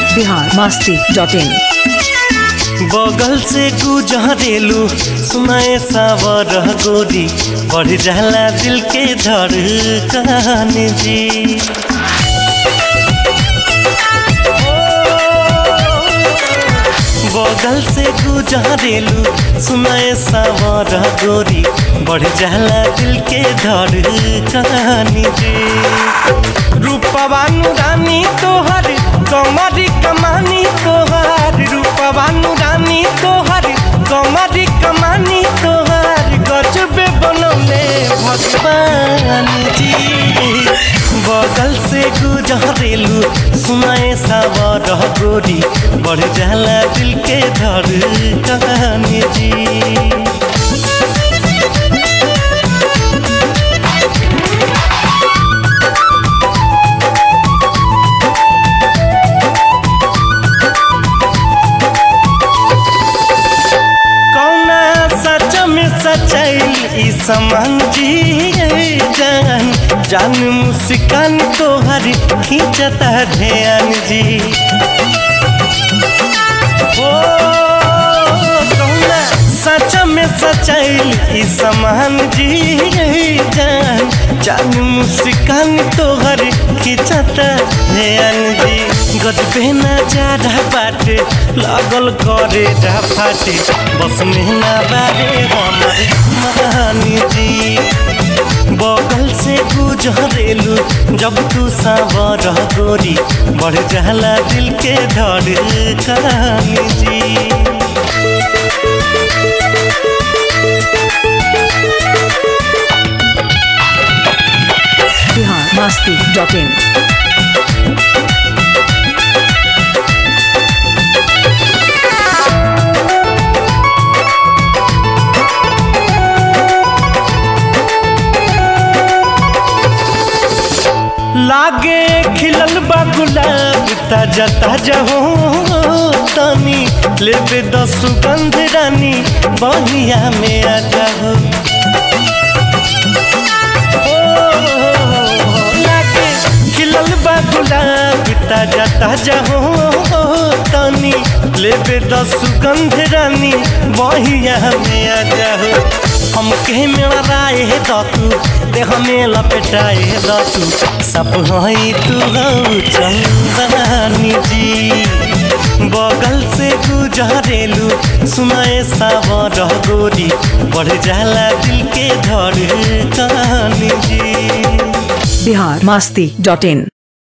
biharmasti.in बगल से गुजरेलू सुनाए सावर गोरी बढ़ जाला दिल के धड़कन जी। बगल से गुजरेलू सुनाए सावर गोरी बढ़ जाला दिल के धड़कन जी। रूपवा रानी तोहर कमरी कमानी तोहर रूपवा रानी तोहर कमरी कमानी तोहर गजबे बनौले भगवान जी। बगल से गुजरेलू सुनाए सावर गोरी बढ़ जाला दिल के धड़कन जी। समान जी जान जान मुस्कान तोहर खींचता ध्यान जी। ओ कौना सच में सच्चाई समान जी जान जान मुस्कान तोहर खींचता ध्यान जी। गजबे ना ज्यादा बाटे लागल करे फाटे बस में ना बारे हमारे महानी जी। बगल से गुजरेलू जब तू सावर गोरी बढ़ जाला दिल के धड़कन जी। biharmasti.in लागे खिलल बा गुलाब ताजा ताजा हो तनी लेबे दस सुगंध रानी बहिया में आ जाओ। लागे खिलल बा गुलाब ताजा ताजा हो तनी लेबे दस सुगंध रानी बहिया में आ जाओ। हमके मेरा राय है तू देह में लपेटाए तू सब हई तू चंदनी जी। बगल से गुजरेलू सुनाए सावर गोरी बढ़ जाला दिल के धड़कन जी। biharmasti.in